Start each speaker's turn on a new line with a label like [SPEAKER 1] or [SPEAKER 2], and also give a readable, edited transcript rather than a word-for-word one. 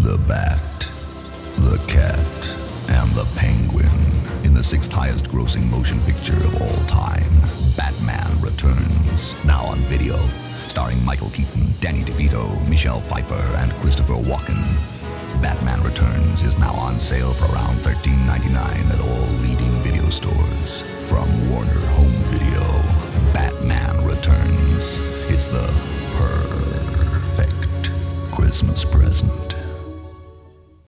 [SPEAKER 1] The Bat, the Cat, and the Penguin in the sixth highest grossing motion picture of all time, Batman Returns, now on video, starring Michael Keaton, Danny DeVito, Michelle Pfeiffer, and Christopher Walken. Batman Returns is now on sale for around $13.99 at all leading video stores from Warner Home Video.